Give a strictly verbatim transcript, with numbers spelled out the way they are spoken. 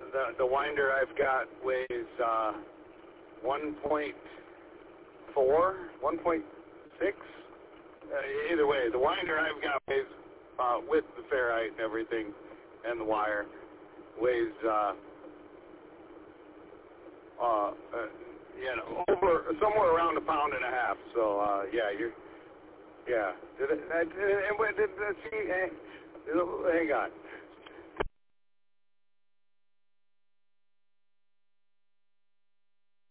the the winder I've got weighs uh, one point four, one point six. Uh, either way, the winder I've got weighs uh, with the ferrite and everything, and the wire weighs uh, uh, uh, you know over somewhere around a pound and a half. So uh, yeah, you're yeah. Did it? Uh, did, did, did, see, hang on.